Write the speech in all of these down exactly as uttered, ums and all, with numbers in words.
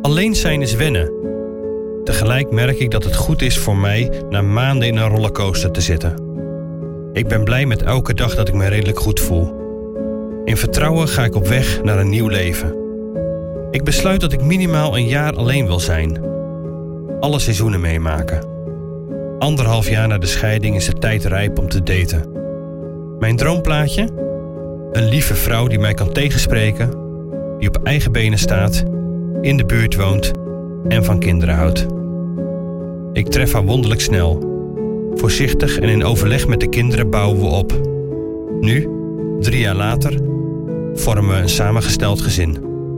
Alleen zijn is wennen. Tegelijk merk ik dat het goed is voor mij na maanden in een rollercoaster te zitten. Ik ben blij met elke dag dat ik me redelijk goed voel. In vertrouwen ga ik op weg naar een nieuw leven. Ik besluit dat ik minimaal een jaar alleen wil zijn. Alle seizoenen meemaken. Anderhalf jaar na de scheiding is de tijd rijp om te daten. Mijn droomplaatje? Een lieve vrouw die mij kan tegenspreken, die op eigen benen staat, in de buurt woont en van kinderen houdt. Ik tref haar wonderlijk snel. Voorzichtig en in overleg met de kinderen bouwen we op. Nu, drie jaar later, vormen we een samengesteld gezin.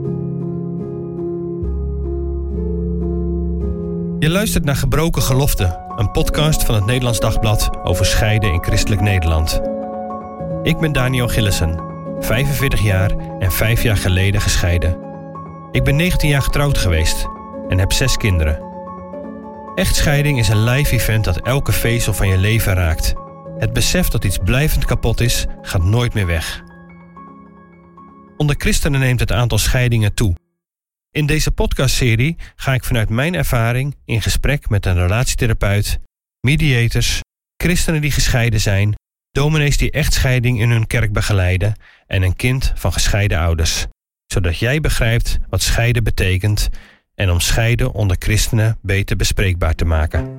Je luistert naar Gebroken Geloften, een podcast van het Nederlands Dagblad over scheiden in christelijk Nederland. Ik ben Daniel Gillissen, vijfenveertig jaar en vijf jaar geleden gescheiden. Ik ben negentien jaar getrouwd geweest en heb zes kinderen. Echtscheiding is een live event dat elke vezel van je leven raakt. Het besef dat iets blijvend kapot is, gaat nooit meer weg. Onder christenen neemt het aantal scheidingen toe. In deze podcastserie ga ik vanuit mijn ervaring in gesprek met een relatietherapeut, mediators, christenen die gescheiden zijn, dominees die echtscheiding in hun kerk begeleiden en een kind van gescheiden ouders. Zodat jij begrijpt wat scheiden betekent en om scheiden onder christenen beter bespreekbaar te maken.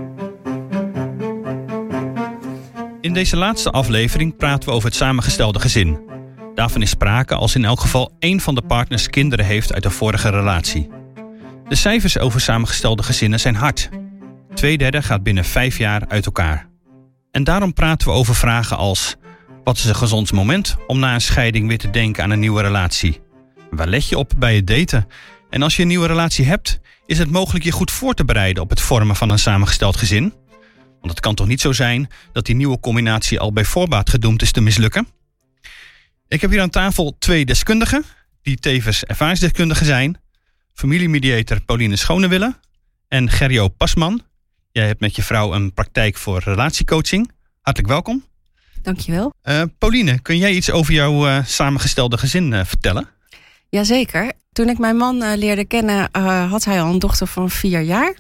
In deze laatste aflevering praten we over het samengestelde gezin. Daarvan is sprake als in elk geval één van de partners kinderen heeft uit de vorige relatie. De cijfers over samengestelde gezinnen zijn hard. Tweederde gaat binnen vijf jaar uit elkaar. En daarom praten we over vragen als: wat is een gezond moment om na een scheiding weer te denken aan een nieuwe relatie? Waar let je op bij het daten? En als je een nieuwe relatie hebt, is het mogelijk je goed voor te bereiden op het vormen van een samengesteld gezin? Want het kan toch niet zo zijn dat die nieuwe combinatie al bij voorbaat gedoemd is te mislukken? Ik heb hier aan tafel twee deskundigen, die tevens ervaringsdeskundigen zijn. Familiemediator Pauline Schonewille en Gerjo Pasman. Jij hebt met je vrouw een praktijk voor relatiecoaching. Hartelijk welkom. Dankjewel. Uh, Pauline, kun jij iets over jouw uh, samengestelde gezin uh, vertellen? Jazeker. Toen ik mijn man uh, leerde kennen, uh, had hij al een dochter van vier jaar.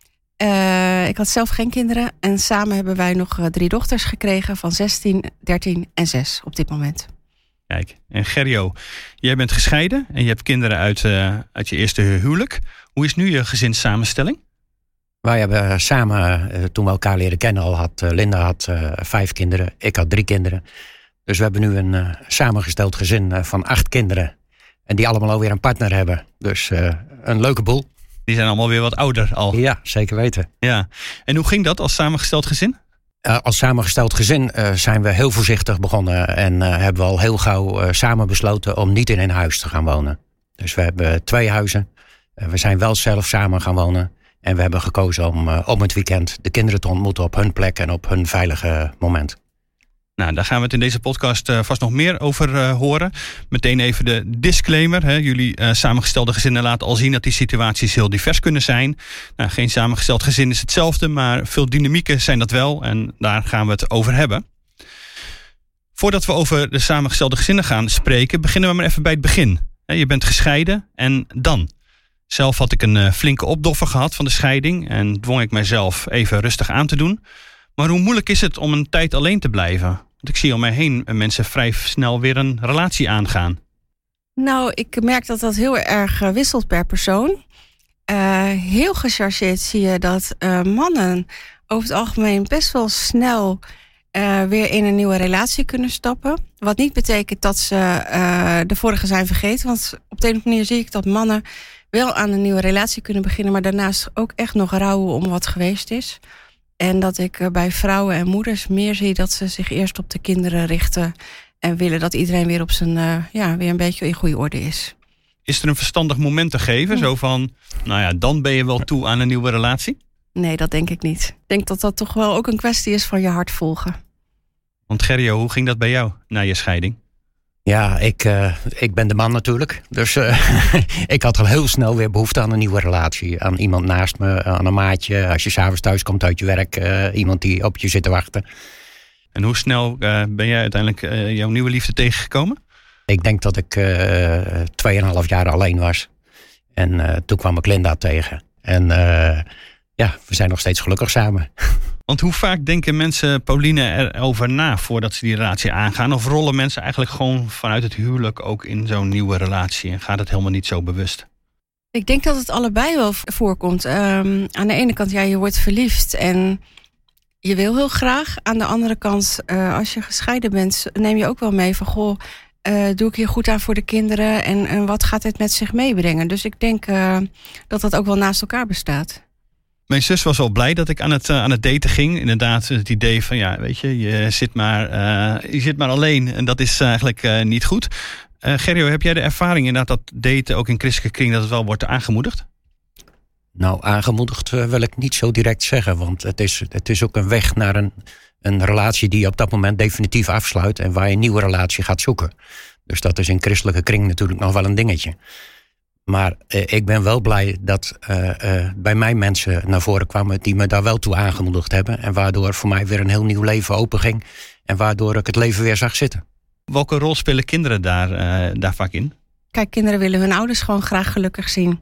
Uh, ik had zelf geen kinderen en samen hebben wij nog uh, drie dochters gekregen van zestien, dertien en zes op dit moment. Kijk, en Gerjo, jij bent gescheiden en je hebt kinderen uit, uh, uit je eerste huwelijk. Hoe is nu je gezinssamenstelling? Wij hebben samen, uh, toen we elkaar leren kennen al, had uh, Linda had uh, vijf kinderen, ik had drie kinderen. Dus we hebben nu een uh, samengesteld gezin uh, van acht kinderen. En die allemaal alweer een partner hebben. Dus uh, een leuke boel. Die zijn allemaal weer wat ouder al. Ja, zeker weten. Ja. En hoe ging dat als samengesteld gezin? Uh, als samengesteld gezin uh, zijn we heel voorzichtig begonnen. En uh, hebben we al heel gauw uh, samen besloten om niet in een huis te gaan wonen. Dus we hebben twee huizen. Uh, we zijn wel zelf samen gaan wonen. En we hebben gekozen om uh, om het weekend de kinderen te ontmoeten op hun plek en op hun veilige moment. Nou, daar gaan we het in deze podcast uh, vast nog meer over uh, horen. Meteen even de disclaimer. Hè. Jullie uh, samengestelde gezinnen laten al zien dat die situaties heel divers kunnen zijn. Nou, geen samengesteld gezin is hetzelfde, maar veel dynamieken zijn dat wel. En daar gaan we het over hebben. Voordat we over de samengestelde gezinnen gaan spreken, beginnen we maar even bij het begin. Je bent gescheiden en dan? Zelf had ik een uh, flinke opdoffer gehad van de scheiding en dwong ik mijzelf even rustig aan te doen. Maar hoe moeilijk is het om een tijd alleen te blijven? Want ik zie om mij heen mensen vrij snel weer een relatie aangaan. Nou, ik merk dat dat heel erg uh, wisselt per persoon. Uh, heel gechargeerd zie je dat uh, mannen over het algemeen best wel snel uh, weer in een nieuwe relatie kunnen stappen. Wat niet betekent dat ze uh, de vorige zijn vergeten. Want op de een of andere manier zie ik dat mannen wel aan een nieuwe relatie kunnen beginnen, maar daarnaast ook echt nog rouwen om wat geweest is. En dat ik bij vrouwen en moeders meer zie dat ze zich eerst op de kinderen richten en willen dat iedereen weer op zijn uh, ja, weer een beetje in goede orde is. Is er een verstandig moment te geven? Zo van, nou ja, dan ben je wel toe aan een nieuwe relatie? Nee, dat denk ik niet. Ik denk dat dat toch wel ook een kwestie is van je hart volgen. Want Gerjo, hoe ging dat bij jou na je scheiding? Ja, ik, uh, ik ben de man natuurlijk. Dus uh, ik had al heel snel weer behoefte aan een nieuwe relatie. Aan iemand naast me, aan een maatje. Als je 's avonds thuis komt uit je werk, uh, iemand die op je zit te wachten. En hoe snel uh, ben jij uiteindelijk uh, jouw nieuwe liefde tegengekomen? Ik denk dat ik uh, tweeënhalf jaar alleen was. En uh, toen kwam ik Linda tegen. En uh, ja, we zijn nog steeds gelukkig samen. Want hoe vaak denken mensen, Pauline, erover na voordat ze die relatie aangaan? Of rollen mensen eigenlijk gewoon vanuit het huwelijk ook in zo'n nieuwe relatie? En gaat het helemaal niet zo bewust? Ik denk dat het allebei wel voorkomt. Um, aan de ene kant, ja, je wordt verliefd en je wil heel graag. Aan de andere kant, uh, als je gescheiden bent, neem je ook wel mee van, goh, uh, doe ik hier goed aan voor de kinderen en, en wat gaat dit met zich meebrengen? Dus ik denk uh, dat dat ook wel naast elkaar bestaat. Mijn zus was wel blij dat ik aan het, uh, aan het daten ging. Inderdaad, het idee van, ja, weet je, je zit maar, uh, je zit maar alleen en dat is eigenlijk uh, niet goed. Uh, Gerjo, heb jij de ervaring inderdaad dat daten ook in christelijke kring dat het wel wordt aangemoedigd? Nou, aangemoedigd uh, wil ik niet zo direct zeggen. Want het is, het is ook een weg naar een, een relatie die je op dat moment definitief afsluit. En waar je een nieuwe relatie gaat zoeken. Dus dat is in christelijke kring natuurlijk nog wel een dingetje. Maar uh, ik ben wel blij dat uh, uh, bij mij mensen naar voren kwamen die me daar wel toe aangemoedigd hebben. En waardoor voor mij weer een heel nieuw leven openging. En waardoor ik het leven weer zag zitten. Welke rol spelen kinderen daar, uh, daar vaak in? Kijk, kinderen willen hun ouders gewoon graag gelukkig zien.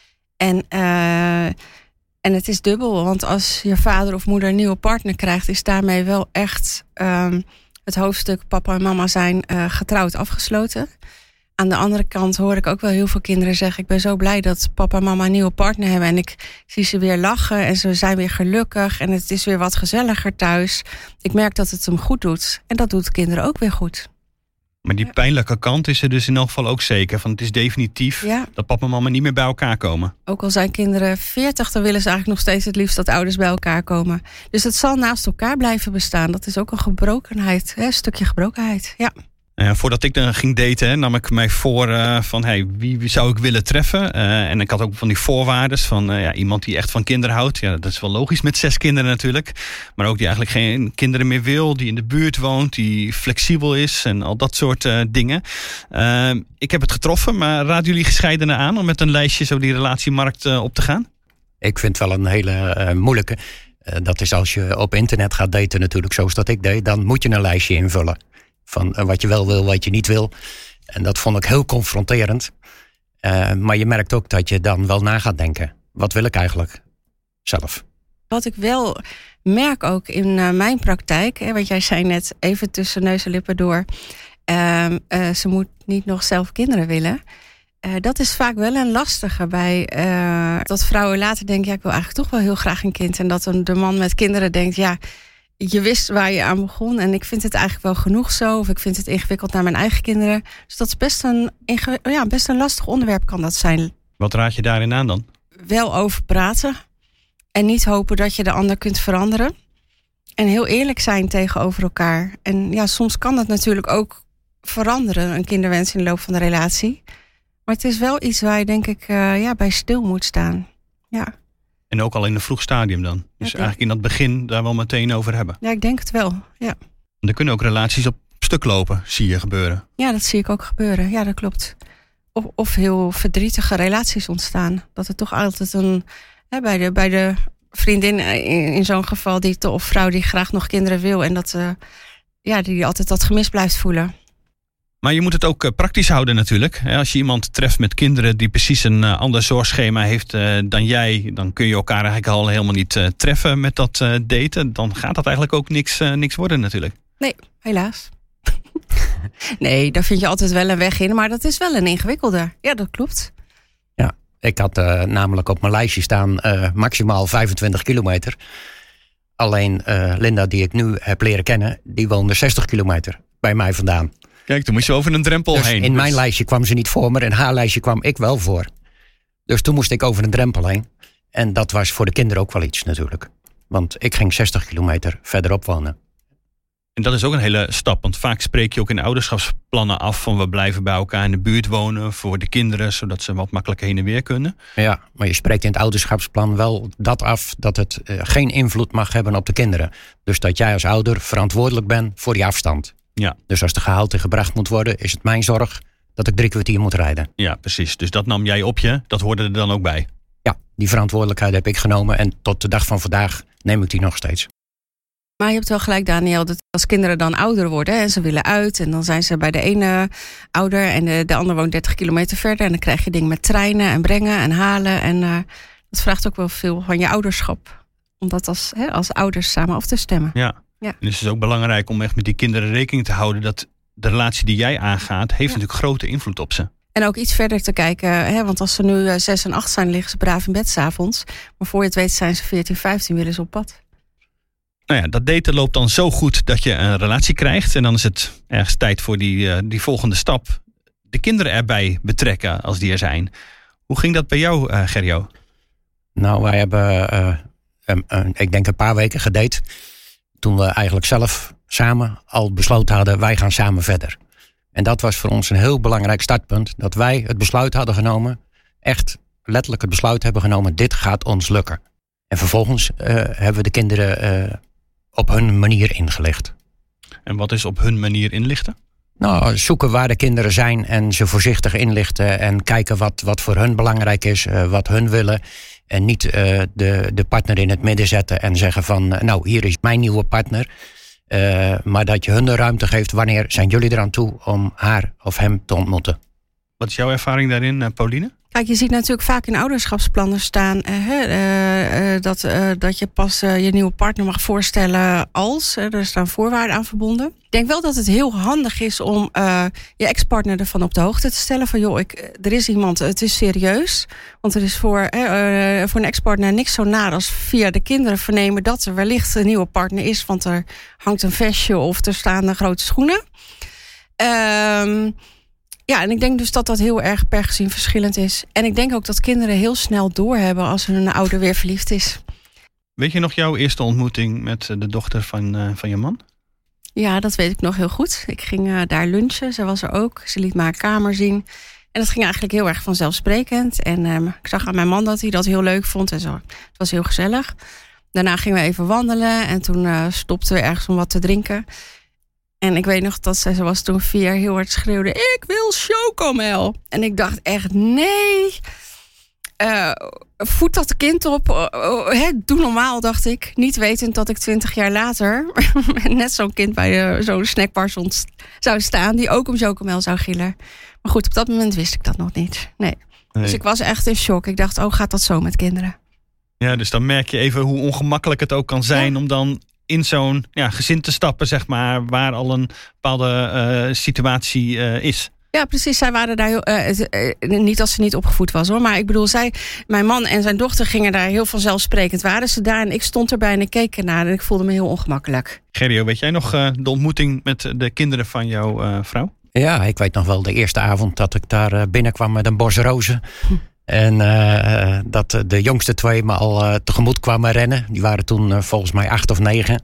En, uh, en het is dubbel, want als je vader of moeder een nieuwe partner krijgt, is daarmee wel echt um, het hoofdstuk papa en mama zijn uh, getrouwd afgesloten. Aan de andere kant hoor ik ook wel heel veel kinderen zeggen, ik ben zo blij dat papa en mama een nieuwe partner hebben. En ik zie ze weer lachen en ze zijn weer gelukkig en het is weer wat gezelliger thuis. Ik merk dat het hem goed doet en dat doet de kinderen ook weer goed. Maar die pijnlijke kant is er dus in elk geval ook zeker. Van het is definitief ja. dat papa en mama niet meer bij elkaar komen. Ook al zijn kinderen veertig, dan willen ze eigenlijk nog steeds het liefst dat ouders bij elkaar komen. Dus het zal naast elkaar blijven bestaan. Dat is ook een gebrokenheid, hè? Een stukje gebrokenheid, ja. Uh, voordat ik dan ging daten, hè, nam ik mij voor uh, van hey, wie, wie zou ik willen treffen. Uh, en ik had ook van die voorwaarden van uh, ja, iemand die echt van kinderen houdt. Ja, dat is wel logisch met zes kinderen natuurlijk. Maar ook die eigenlijk geen kinderen meer wil, die in de buurt woont, die flexibel is en al dat soort uh, dingen. Uh, ik heb het getroffen, maar raden jullie gescheidenen aan om met een lijstje zo die relatiemarkt uh, op te gaan? Ik vind het wel een hele uh, moeilijke. Uh, dat is als je op internet gaat daten natuurlijk, zoals dat ik deed. Dan moet je een lijstje invullen. Van wat je wel wil, wat je niet wil. En dat vond ik heel confronterend. Uh, maar je merkt ook dat je dan wel na gaat denken. Wat wil ik eigenlijk zelf? Wat ik wel merk ook in uh, mijn praktijk. Hè, want jij zei net even tussen neus en lippen door. Uh, uh, ze moet niet nog zelf kinderen willen. Uh, dat is vaak wel een lastige bij. Uh, dat vrouwen later denken, ja, ik wil eigenlijk toch wel heel graag een kind. En dat een, de man met kinderen denkt, ja, je wist waar je aan begon en ik vind het eigenlijk wel genoeg zo. Of ik vind het ingewikkeld naar mijn eigen kinderen. Dus dat is best een, ja, best een lastig onderwerp kan dat zijn. Wat raad je daarin aan dan? Wel over praten. En niet hopen dat je de ander kunt veranderen. En heel eerlijk zijn tegenover elkaar. En ja, soms kan dat natuurlijk ook veranderen. Een kinderwens in de loop van de relatie. Maar het is wel iets waar je denk ik uh, ja, bij stil moet staan. Ja. En ook al in een vroeg stadium dan. Dus ja, eigenlijk in dat begin daar wel meteen over hebben. Ja, ik denk het wel. Ja. En er kunnen ook relaties op stuk lopen, zie je gebeuren. Ja, dat zie ik ook gebeuren. Ja, dat klopt. Of, of heel verdrietige relaties ontstaan. Dat het toch altijd een... Hè, bij, de, bij de vriendin in, in zo'n geval, die, of vrouw die graag nog kinderen wil. En dat uh, ja, die altijd dat gemis blijft voelen. Maar je moet het ook praktisch houden natuurlijk. Als je iemand treft met kinderen die precies een ander zorgschema heeft dan jij, dan kun je elkaar eigenlijk al helemaal niet treffen met dat daten. Dan gaat dat eigenlijk ook niks, niks worden natuurlijk. Nee, helaas. Nee, daar vind je altijd wel een weg in, maar dat is wel een ingewikkelde. Ja, dat klopt. Ja, ik had uh, namelijk op mijn lijstje staan uh, maximaal vijfentwintig kilometer. Alleen uh, Linda, die ik nu heb leren kennen, die woonde zestig kilometer bij mij vandaan. Kijk, toen moest je over een drempel dus heen. In mijn lijstje kwam ze niet voor, maar in haar lijstje kwam ik wel voor. Dus toen moest ik over een drempel heen. En dat was voor de kinderen ook wel iets natuurlijk. Want ik ging zestig kilometer verderop wonen. En dat is ook een hele stap. Want vaak spreek je ook in ouderschapsplannen af van we blijven bij elkaar in de buurt wonen voor de kinderen, zodat ze wat makkelijker heen en weer kunnen. Ja, maar je spreekt in het ouderschapsplan wel dat af dat het uh, geen invloed mag hebben op de kinderen. Dus dat jij als ouder verantwoordelijk bent voor die afstand. Ja. Dus als de gehalte gebracht moet worden, is het mijn zorg dat ik drie kwartier moet rijden. Ja, precies. Dus dat nam jij op je. Dat hoorde er dan ook bij. Ja, die verantwoordelijkheid heb ik genomen en tot de dag van vandaag neem ik die nog steeds. Maar je hebt wel gelijk, Daniel, dat als kinderen dan ouder worden en ze willen uit, en dan zijn ze bij de ene ouder en de, de ander woont dertig kilometer verder, en dan krijg je dingen met treinen en brengen en halen. En uh, dat vraagt ook wel veel van je ouderschap, om dat als, hè, als ouders samen af te stemmen. Ja. Ja. En dus het is ook belangrijk om echt met die kinderen rekening te houden dat de relatie die jij aangaat, heeft ja. natuurlijk grote invloed op ze. En ook iets verder te kijken, hè, want als ze nu uh, zes en acht zijn, liggen ze braaf in bed 's avonds. Maar voor je het weet zijn ze veertien, vijftien, willen ze op pad. Nou ja, dat daten loopt dan zo goed dat je een relatie krijgt. En dan is het ergens tijd voor die, uh, die volgende stap. De kinderen erbij betrekken als die er zijn. Hoe ging dat bij jou, uh, Gerjo? Nou, wij hebben, uh, um, uh, ik denk een paar weken gedate. Toen we eigenlijk zelf samen al besloten hadden, wij gaan samen verder. En dat was voor ons een heel belangrijk startpunt. Dat wij het besluit hadden genomen, echt letterlijk het besluit hebben genomen, dit gaat ons lukken. En vervolgens uh, hebben we de kinderen uh, op hun manier ingelicht. En wat is op hun manier inlichten? Nou, zoeken waar de kinderen zijn en ze voorzichtig inlichten. En kijken wat, wat voor hun belangrijk is, uh, wat hun willen. En niet uh, de, de partner in het midden zetten en zeggen van, uh, nou, hier is mijn nieuwe partner. Uh, maar dat je hun de ruimte geeft, wanneer zijn jullie eraan toe om haar of hem te ontmoeten. Wat is jouw ervaring daarin, uh, Pauline? Kijk, je ziet natuurlijk vaak in ouderschapsplannen staan uh, uh, uh, dat, uh, dat je pas uh, je nieuwe partner mag voorstellen als. Uh, er staan voorwaarden aan verbonden. Ik denk wel dat het heel handig is om uh, je ex-partner ervan op de hoogte te stellen. Van joh, ik, er is iemand, het is serieus. Want er is voor, uh, uh, voor een ex-partner niks zo naar als via de kinderen vernemen dat er wellicht een nieuwe partner is. Want er hangt een vestje of er staan grote schoenen. Ehm... Uh, Ja, en ik denk dus dat dat heel erg per gezin verschillend is. En ik denk ook dat kinderen heel snel doorhebben als hun ouder weer verliefd is. Weet je nog jouw eerste ontmoeting met de dochter van, uh, van je man? Ja, dat weet ik nog heel goed. Ik ging uh, daar lunchen, ze was er ook. Ze liet me haar kamer zien. En dat ging eigenlijk heel erg vanzelfsprekend. En uh, ik zag aan mijn man dat hij dat heel leuk vond en zo. Het was heel gezellig. Daarna gingen we even wandelen en toen uh, stopten we ergens om wat te drinken. En ik weet nog dat zij, ze was toen vier, heel hard schreeuwde, ik wil chocomel. En ik dacht echt, nee, uh, voed dat kind op. Uh, uh, he, doe normaal, dacht ik. Niet wetend dat ik twintig jaar later net zo'n kind bij uh, zo'n snackbar stond, zou staan die ook om chocomel zou gillen. Maar goed, op dat moment wist ik dat nog niet. Nee. Nee. Dus ik was echt in shock. Ik dacht, oh, gaat dat zo met kinderen? Ja, dus dan merk je even hoe ongemakkelijk het ook kan zijn ja. om dan in zo'n ja, gezin te stappen, zeg maar, waar al een bepaalde uh, situatie uh, is. Ja, precies. Zij waren daar heel, uh, uh, niet dat ze niet opgevoed was, hoor. Maar ik bedoel, zij, mijn man en zijn dochter gingen daar heel vanzelfsprekend. Waren ze daar en ik stond erbij en ik keek ernaar en ik voelde me heel ongemakkelijk. Gerjo, weet jij nog uh, de ontmoeting met de kinderen van jouw uh, vrouw? Ja, ik weet nog wel de eerste avond dat ik daar uh, binnenkwam met een bos rozen. Hm. En uh, dat de jongste twee me al uh, tegemoet kwamen rennen. Die waren toen uh, volgens mij acht of negen.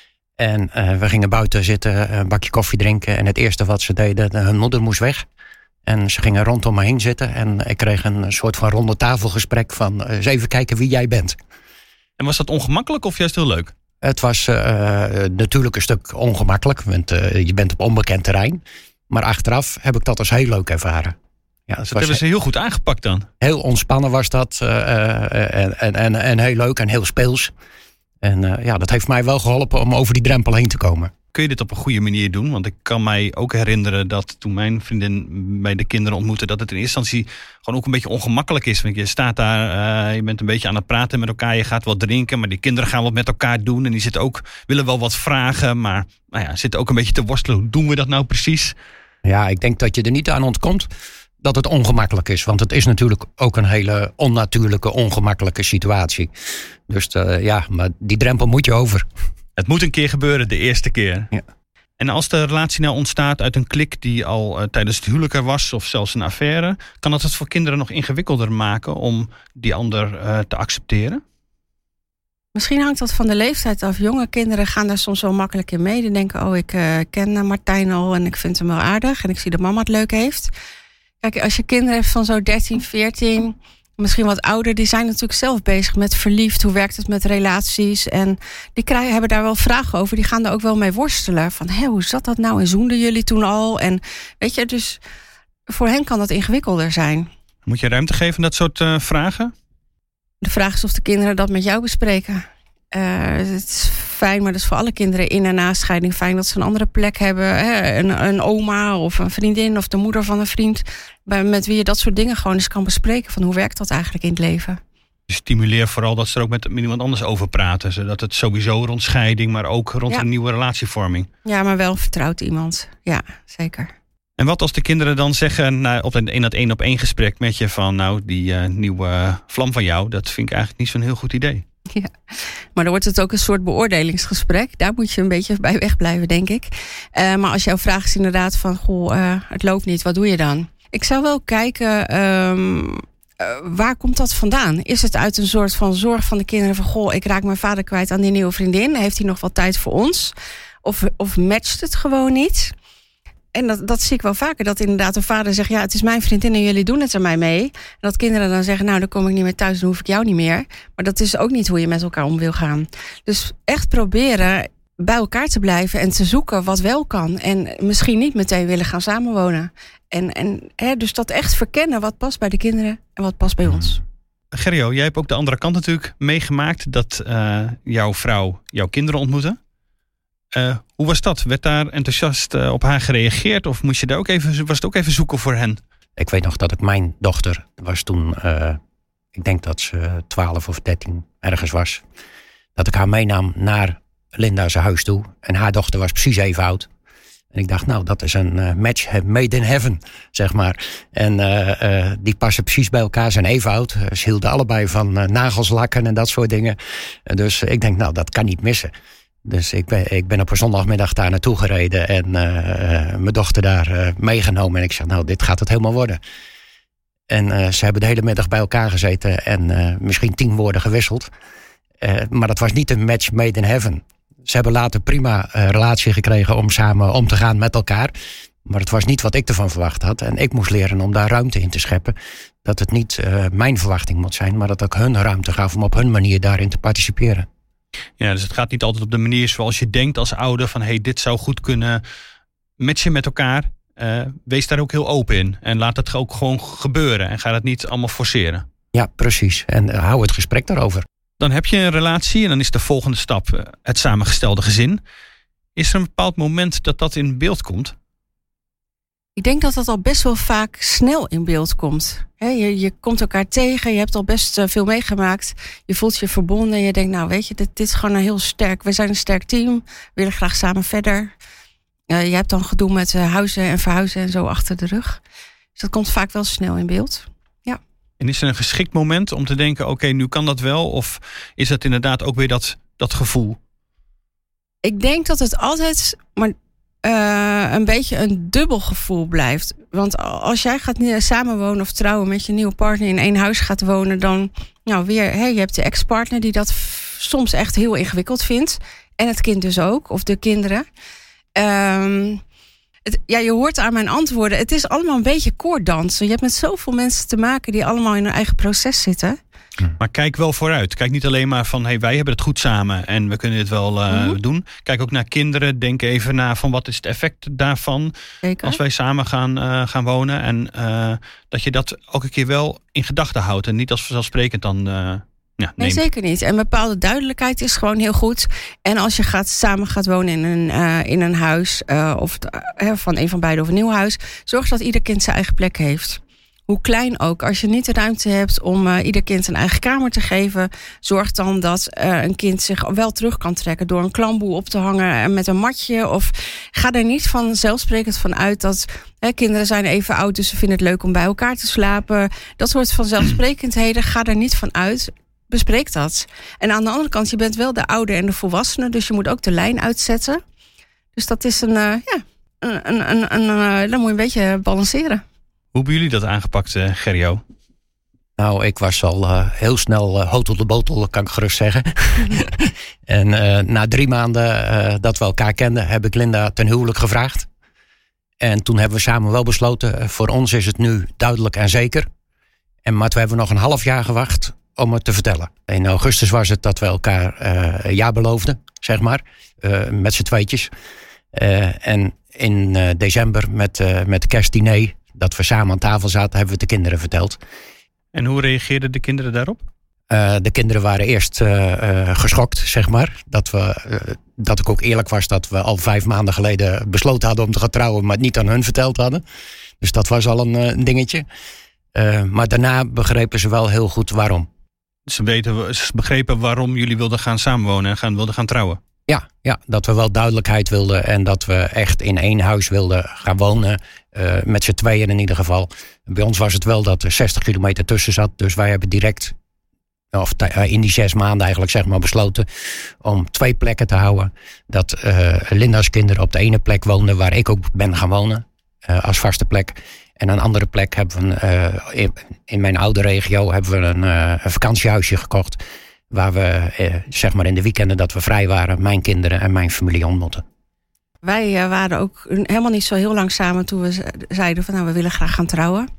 En uh, we gingen buiten zitten, een bakje koffie drinken. En het eerste wat ze deden, hun moeder moest weg. En ze gingen rondom me heen zitten. En ik kreeg een soort van ronde tafelgesprek van uh, eens even kijken wie jij bent. En was dat ongemakkelijk of juist heel leuk? Het was uh, natuurlijk een stuk ongemakkelijk. Want uh, je bent op onbekend terrein. Maar achteraf heb ik dat als heel leuk ervaren. Ja, dat hebben ze heel goed aangepakt dan. Heel ontspannen was dat. Uh, en, en, en, en heel leuk en heel speels. En uh, ja, dat heeft mij wel geholpen om over die drempel heen te komen. Kun je dit op een goede manier doen? Want ik kan mij ook herinneren dat toen mijn vriendin bij de kinderen ontmoette, dat het in eerste instantie gewoon ook een beetje ongemakkelijk is. Want je staat daar, uh, je bent een beetje aan het praten met elkaar, je gaat wat drinken, maar die kinderen gaan wat met elkaar doen. En die zitten ook, willen wel wat vragen, maar nou ja, zitten ook een beetje te worstelen. Hoe doen we dat nou precies? Ja, ik denk dat je er niet aan ontkomt dat het ongemakkelijk is. Want het is natuurlijk ook een hele onnatuurlijke, ongemakkelijke situatie. Dus uh, ja, maar die drempel moet je over. Het moet een keer gebeuren, de eerste keer. Ja. En als de relatie nou ontstaat uit een klik die al uh, tijdens het huwelijk er was, of zelfs een affaire, kan dat het voor kinderen nog ingewikkelder maken om die ander uh, te accepteren? Misschien hangt dat van de leeftijd af. Jonge kinderen gaan daar soms wel makkelijk in mee. Die denken, oh, ik uh, ken Martijn al en ik vind hem wel aardig en ik zie dat mama het leuk heeft. Kijk, als je kinderen hebt van zo dertien, veertien, misschien wat ouder, die zijn natuurlijk zelf bezig met verliefd. Hoe werkt het met relaties? En die krijgen, hebben daar wel vragen over. Die gaan er ook wel mee worstelen. Van, hé, hoe zat dat nou? En zoenden jullie toen al? En weet je, dus voor hen kan dat ingewikkelder zijn. Moet je ruimte geven aan dat soort uh, vragen? De vraag is of de kinderen dat met jou bespreken. Uh, het is fijn, maar dat is voor alle kinderen in en na scheiding fijn dat ze een andere plek hebben. Hè? Een, een oma of een vriendin of de moeder van een vriend. Met wie je dat soort dingen gewoon eens kan bespreken. Van hoe werkt dat eigenlijk in het leven? Stimuleer vooral dat ze er ook met iemand anders over praten. Zodat het sowieso rond scheiding, maar ook rond ja. een nieuwe relatievorming. Ja, maar wel vertrouwd iemand. Ja, zeker. En wat als de kinderen dan zeggen nou, op een, in dat één op één gesprek met je van nou, die uh, nieuwe vlam van jou, dat vind ik eigenlijk niet zo'n heel goed idee. Ja, maar dan wordt het ook een soort beoordelingsgesprek. Daar moet je een beetje bij wegblijven, denk ik. Uh, maar als jouw vraag is inderdaad van, goh, uh, het loopt niet, wat doe je dan? Ik zou wel kijken, um, uh, waar komt dat vandaan? Is het uit een soort van zorg van de kinderen van, goh, ik raak mijn vader kwijt aan die nieuwe vriendin. Heeft hij nog wat tijd voor ons? Of, of matcht het gewoon niet? En dat, dat zie ik wel vaker, dat inderdaad een vader zegt, ja, het is mijn vriendin en jullie doen het aan mij mee. En dat kinderen dan zeggen, nou, dan kom ik niet meer thuis, dan hoef ik jou niet meer. Maar dat is ook niet hoe je met elkaar om wil gaan. Dus echt proberen bij elkaar te blijven en te zoeken wat wel kan. En misschien niet meteen willen gaan samenwonen. En, en hè, dus dat echt verkennen wat past bij de kinderen en wat past bij ons. Gerrio, jij hebt ook de andere kant natuurlijk meegemaakt dat uh, jouw vrouw jouw kinderen ontmoette. Uh, hoe was dat? Werd daar enthousiast uh, op haar gereageerd? Of moest je daar ook even, was het ook even zoeken voor hen? Ik weet nog dat ik mijn dochter was toen, uh, ik denk dat ze twaalf of dertien ergens was. Dat ik haar meenam naar Linda's huis toe. En haar dochter was precies even oud. En ik dacht, nou, dat is een uh, match made in heaven, zeg maar. En uh, uh, die passen precies bij elkaar, zijn even oud. Ze hielden allebei van uh, nagels lakken en dat soort dingen. Uh, dus ik denk, nou, dat kan niet missen. Dus ik ben, ik ben op een zondagmiddag daar naartoe gereden en uh, uh, mijn dochter daar uh, meegenomen. En ik zeg, nou, dit gaat het helemaal worden. En uh, ze hebben de hele middag bij elkaar gezeten en uh, misschien tien woorden gewisseld. Uh, maar dat was niet een match made in heaven. Ze hebben later prima uh, relatie gekregen om samen om te gaan met elkaar. Maar het was niet wat ik ervan verwacht had. En ik moest leren om daar ruimte in te scheppen. Dat het niet uh, mijn verwachting moet zijn, maar dat ik hun ruimte gaf om op hun manier daarin te participeren. Ja, dus het gaat niet altijd op de manier zoals je denkt als ouder. Van, hey, dit zou goed kunnen matchen met elkaar. Uh, wees daar ook heel open in. En laat het ook gewoon gebeuren. En ga het niet allemaal forceren. Ja, precies. En uh, hou het gesprek daarover. Dan heb je een relatie en dan is de volgende stap uh, het samengestelde gezin. Is er een bepaald moment dat dat in beeld komt? Ik denk dat dat al best wel vaak snel in beeld komt. He, je, je komt elkaar tegen, je hebt al best uh, veel meegemaakt. Je voelt je verbonden. Je denkt, nou weet je, dit, dit is gewoon een heel sterk... We zijn een sterk team, we willen graag samen verder. Uh, je hebt dan gedoe met uh, huizen en verhuizen en zo achter de rug. Dus dat komt vaak wel snel in beeld. Ja. En is er een geschikt moment om te denken, oké, okay, nu kan dat wel? Of is dat inderdaad ook weer dat, dat gevoel? Ik denk dat het altijd... maar Uh, een beetje een dubbel gevoel blijft. Want als jij gaat samenwonen of trouwen met je nieuwe partner in één huis gaat wonen, dan nou weer, hey, je hebt de ex-partner die dat f- soms echt heel ingewikkeld vindt. En het kind dus ook, of de kinderen. Um, het, ja, je hoort aan mijn antwoorden, het is allemaal een beetje koorddansen. Je hebt met zoveel mensen te maken die allemaal in hun eigen proces zitten. Maar kijk wel vooruit. Kijk niet alleen maar van, hey, wij hebben het goed samen en we kunnen dit wel uh, mm-hmm. doen. Kijk ook naar kinderen. Denk even na van wat is het effect daarvan. Zeker. Als wij samen gaan, uh, gaan wonen. En uh, dat je dat elke keer wel in gedachten houdt. En niet als vanzelfsprekend dan uh, ja, neemt. Nee, zeker niet. En bepaalde duidelijkheid is gewoon heel goed. En als je gaat, samen gaat wonen in een, uh, in een huis. Uh, of uh, van een van beiden of een nieuw huis. Zorg dat ieder kind zijn eigen plek heeft. Hoe klein ook. Als je niet de ruimte hebt om uh, ieder kind een eigen kamer te geven, zorg dan dat uh, een kind zich wel terug kan trekken door een klamboe op te hangen met een matje. Of ga er niet vanzelfsprekend van uit dat hè, kinderen zijn even oud, dus ze vinden het leuk om bij elkaar te slapen. Dat soort vanzelfsprekendheden, ga er niet van uit. Bespreek dat. En aan de andere kant, je bent wel de ouder en de volwassene, dus je moet ook de lijn uitzetten. Dus dat is een, uh, ja, een, een, een, een uh, dan moet je een beetje balanceren. Hoe hebben jullie dat aangepakt, uh, Gerrio? Nou, ik was al uh, heel snel uh, hotel de botel, kan ik gerust zeggen. en uh, na drie maanden uh, dat we elkaar kenden, heb ik Linda ten huwelijk gevraagd. En toen hebben we samen wel besloten, uh, voor ons is het nu duidelijk en zeker. En, maar toen hebben we nog een half jaar gewacht om het te vertellen. In augustus was het dat we elkaar uh, ja beloofden, zeg maar. Uh, met z'n tweetjes. Uh, en in uh, december met, uh, met de kerstdiner, dat we samen aan tafel zaten, hebben we het de kinderen verteld. En hoe reageerden de kinderen daarop? Uh, de kinderen waren eerst uh, uh, geschokt, zeg maar. Dat, we, uh, dat ik ook eerlijk was dat we al vijf maanden geleden besloten hadden om te gaan trouwen, maar het niet aan hun verteld hadden. Dus dat was al een, uh, een dingetje. Uh, maar daarna begrepen ze wel heel goed waarom. Ze, weten, ze begrepen waarom jullie wilden gaan samenwonen en gaan, wilden gaan trouwen? Ja, ja, dat we wel duidelijkheid wilden en dat we echt in één huis wilden gaan wonen. Uh, met z'n tweeën in ieder geval. Bij ons was het wel dat er zestig kilometer tussen zat. Dus wij hebben direct, of in die zes maanden eigenlijk zeg maar, besloten om twee plekken te houden. Dat uh, Linda's kinderen op de ene plek woonden waar ik ook ben gaan wonen. Uh, als vaste plek. En een andere plek hebben we, uh, in, in mijn oude regio, hebben we een, uh, een vakantiehuisje gekocht. Waar we, uh, zeg maar in de weekenden dat we vrij waren, mijn kinderen en mijn familie ontmoeten. Wij uh, waren ook helemaal niet zo heel lang samen toen we zeiden van nou, we willen graag gaan trouwen.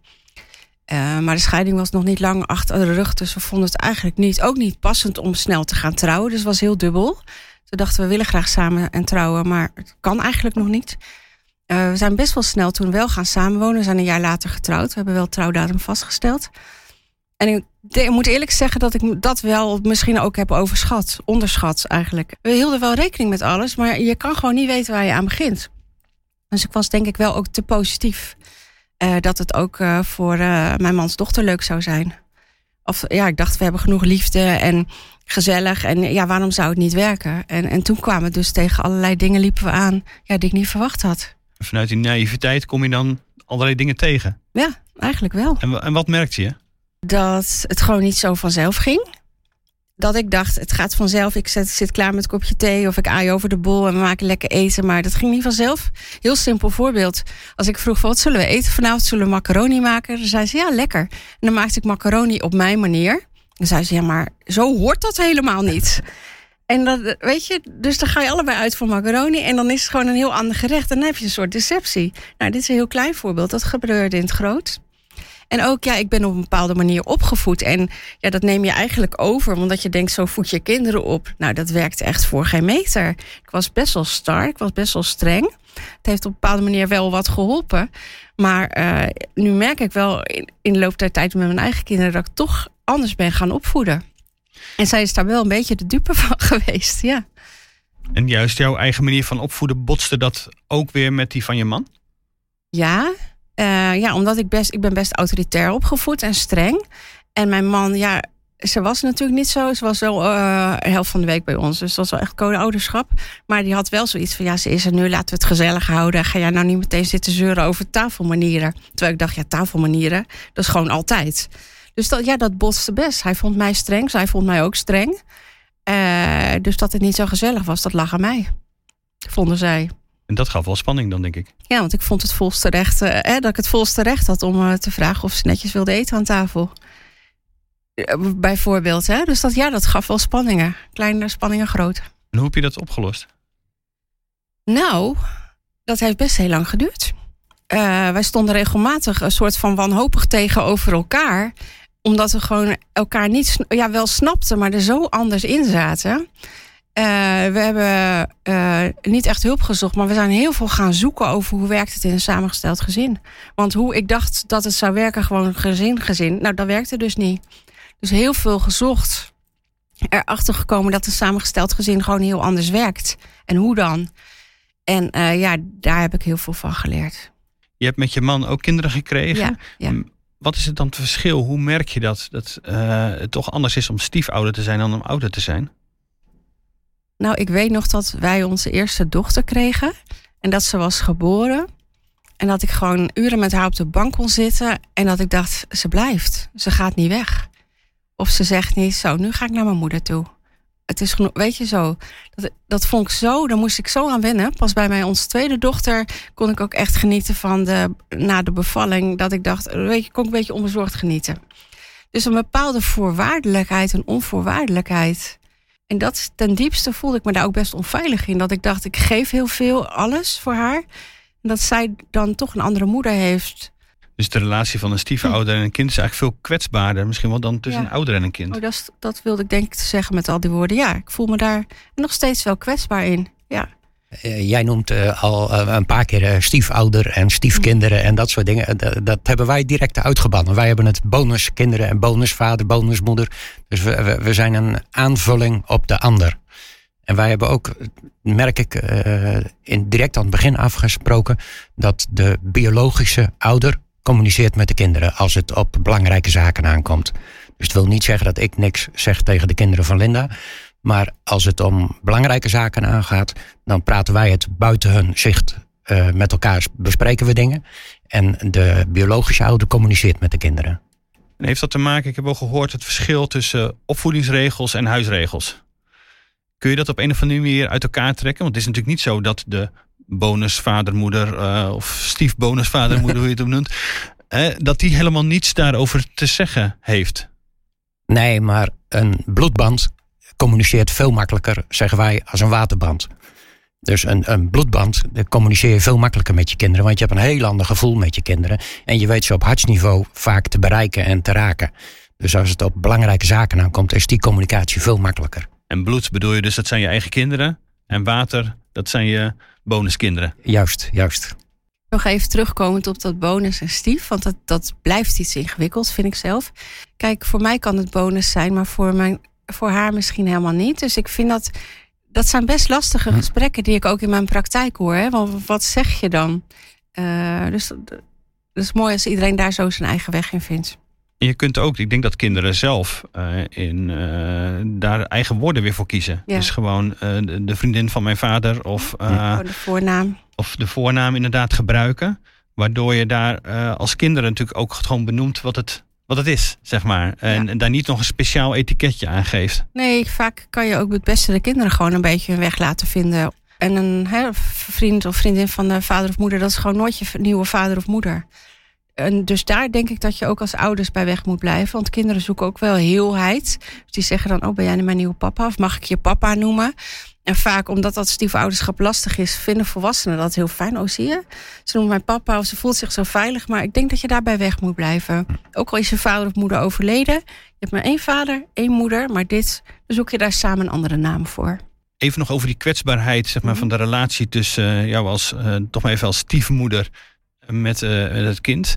Uh, maar de scheiding was nog niet lang achter de rug. Dus we vonden het eigenlijk niet, ook niet passend om snel te gaan trouwen. Dus het was heel dubbel. Toen dachten we, we willen graag samen en trouwen, maar het kan eigenlijk nog niet. Uh, we zijn best wel snel toen wel gaan samenwonen. We zijn een jaar later getrouwd. We hebben wel trouwdatum vastgesteld. En ik, ik moet eerlijk zeggen dat ik dat wel misschien ook heb overschat. Onderschat eigenlijk. We hielden wel rekening met alles, maar je kan gewoon niet weten waar je aan begint. Dus ik was denk ik wel ook te positief. Uh, dat het ook uh, voor uh, mijn mans dochter leuk zou zijn. Of ja, ik dacht, we hebben genoeg liefde en gezellig. En ja, waarom zou het niet werken? En, en toen kwamen we dus tegen allerlei dingen liepen we aan ja, die ik niet verwacht had. Vanuit die naïviteit kom je dan allerlei dingen tegen? Ja, eigenlijk wel. En, en wat merkte je? Dat het gewoon niet zo vanzelf ging. Dat ik dacht, het gaat vanzelf. Ik zit, zit klaar met een kopje thee of ik aai over de bol en we maken lekker eten. Maar dat ging niet vanzelf. Heel simpel voorbeeld. Als ik vroeg, wat zullen we eten vanavond? Zullen we macaroni maken? Dan zei ze, ja, lekker. En dan maakte ik macaroni op mijn manier. Dan zei ze, ja, maar zo hoort dat helemaal niet. En dat, weet je, dus dan ga je allebei uit voor macaroni en dan is het gewoon een heel ander gerecht. En dan heb je een soort deceptie. Nou, dit is een heel klein voorbeeld. Dat gebeurde in het groot. En ook, ja, ik ben op een bepaalde manier opgevoed. En ja, dat neem je eigenlijk over, omdat je denkt, zo voed je kinderen op. Nou, dat werkte echt voor geen meter. Ik was best wel star, ik was best wel streng. Het heeft op een bepaalde manier wel wat geholpen. Maar uh, nu merk ik wel in, in de loop der tijd met mijn eigen kinderen dat ik toch anders ben gaan opvoeden. En zij is daar wel een beetje de dupe van geweest, ja. En juist jouw eigen manier van opvoeden, botste dat ook weer met die van je man? Ja, uh, ja omdat ik best, ik ben best autoritair opgevoed en streng. En mijn man, ja, ze was natuurlijk niet zo. Ze was wel uh, de helft van de week bij ons. Dus dat was wel echt code-ouderschap. Maar die had wel zoiets van, ja, ze is er nu, laten we het gezellig houden. Ga jij nou niet meteen zitten zeuren over tafelmanieren? Terwijl ik dacht, ja, tafelmanieren, dat is gewoon altijd. Dus dat, ja, dat botste best. Hij vond mij streng, zij vond mij ook streng. Uh, dus dat het niet zo gezellig was, dat lag aan mij. Vonden zij. En dat gaf wel spanning dan, denk ik. Ja, want ik vond het volste recht, uh, dat ik het volste recht had om uh, te vragen of ze netjes wilde eten aan tafel. Uh, bijvoorbeeld, hè. Dus dat, ja, dat gaf wel spanningen. Kleine spanningen, grote. En hoe heb je dat opgelost? Nou, dat heeft best heel lang geduurd. Uh, wij stonden regelmatig een soort van wanhopig tegenover elkaar. Omdat we gewoon elkaar niet, ja, wel snapten, maar er zo anders in zaten. Uh, we hebben uh, niet echt hulp gezocht, maar we zijn heel veel gaan zoeken over hoe werkt het in een samengesteld gezin. Want hoe ik dacht dat het zou werken, gewoon gezin, gezin, nou dat werkte dus niet. Dus heel veel gezocht. Erachter gekomen dat een samengesteld gezin gewoon heel anders werkt. En hoe dan? En uh, ja, daar heb ik heel veel van geleerd. Je hebt met je man ook kinderen gekregen. Ja, ja. Wat is het dan het verschil? Hoe merk je dat, dat uh, het toch anders is om stiefouder te zijn dan om ouder te zijn? Nou, ik weet nog dat wij onze eerste dochter kregen. En dat ze was geboren. En dat ik gewoon uren met haar op de bank kon zitten. En dat ik dacht, ze blijft. Ze gaat niet weg. Of ze zegt niet, zo, nu ga ik naar mijn moeder toe. Het is genoeg, weet je zo. Dat, dat vond ik zo, daar moest ik zo aan wennen. Pas bij mij onze tweede dochter kon ik ook echt genieten van de, na de bevalling. Dat ik dacht, weet je, kon ik een beetje onbezorgd genieten. Dus een bepaalde voorwaardelijkheid en onvoorwaardelijkheid. En dat is, ten diepste voelde ik me daar ook best onveilig in. Dat ik dacht, ik geef heel veel, alles voor haar. En dat zij dan toch een andere moeder heeft. Dus de relatie van een stiefouder en een kind is eigenlijk veel kwetsbaarder. Misschien wel dan tussen ja. een ouder en een kind. Oh, dat, is, dat wilde ik denk ik te zeggen met al die woorden. Ja, ik voel me daar nog steeds wel kwetsbaar in. Ja. Uh, jij noemt uh, al uh, een paar keer uh, stiefouder en stiefkinderen en dat soort dingen. Uh, dat hebben wij direct uitgebannen. Wij hebben het bonuskinderen en bonusvader, bonusmoeder. Dus we, we, we zijn een aanvulling op de ander. En wij hebben ook, merk ik, uh, in, direct aan het begin afgesproken dat de biologische ouder communiceert met de kinderen als het op belangrijke zaken aankomt. Dus het wil niet zeggen dat ik niks zeg tegen de kinderen van Linda. Maar als het om belangrijke zaken aangaat, dan praten wij het buiten hun zicht uh, met elkaar, bespreken we dingen. En de biologische ouder communiceert met de kinderen. En heeft dat te maken, ik heb wel gehoord, het verschil tussen opvoedingsregels en huisregels. Kun je dat op een of andere manier uit elkaar trekken? Want het is natuurlijk niet zo dat de bonusvadermoeder uh, of stiefbonusvadermoeder, hoe je het ook noemt, uh, dat die helemaal niets daarover te zeggen heeft. Nee, maar een bloedband communiceert veel makkelijker, zeggen wij, als een waterband. Dus een, een bloedband, daar communiceer je veel makkelijker met je kinderen. Want je hebt een heel ander gevoel met je kinderen. En je weet ze op hartsniveau vaak te bereiken en te raken. Dus als het op belangrijke zaken aankomt, is die communicatie veel makkelijker. En bloed bedoel je dus, dat zijn je eigen kinderen. En water, dat zijn je bonuskinderen. Juist, juist. Nog even terugkomend op dat bonus en stief. Want dat, dat blijft iets ingewikkeld, vind ik zelf. Kijk, voor mij kan het bonus zijn, maar voor, mijn, voor haar misschien helemaal niet. Dus ik vind dat... Dat zijn best lastige gesprekken die ik ook in mijn praktijk hoor. Hè? Want wat zeg je dan? Uh, dus dat is mooi als iedereen daar zo zijn eigen weg in vindt. En je kunt ook, ik denk dat kinderen zelf uh, in, uh, daar eigen woorden weer voor kiezen. Ja. Dus gewoon uh, de, de vriendin van mijn vader of, uh, oh, de voornaam. of de voornaam inderdaad gebruiken. Waardoor je daar uh, als kinderen natuurlijk ook gewoon benoemt wat het, wat het is, zeg maar. En, ja. en daar niet nog een speciaal etiketje aan geeft. Nee, vaak kan je ook het beste de kinderen gewoon een beetje hun weg laten vinden. En een he, vriend of vriendin van de vader of moeder, dat is gewoon nooit je nieuwe vader of moeder. En dus daar denk ik dat je ook als ouders bij weg moet blijven. Want kinderen zoeken ook wel heelheid. Dus die zeggen dan, oh, ben jij mijn nieuwe papa? Of mag ik je papa noemen? En vaak, omdat dat stiefouderschap lastig is, vinden volwassenen dat heel fijn. Oh, zie je? Ze noemt mij papa of ze voelt zich zo veilig. Maar ik denk dat je daarbij weg moet blijven. Ook al is je vader of moeder overleden. Je hebt maar één vader, één moeder. Maar dit, dan zoek je daar samen een andere naam voor. Even nog over die kwetsbaarheid, zeg maar, mm-hmm. van de relatie tussen uh, jou als, uh, toch maar even als stiefmoeder met uh, het kind.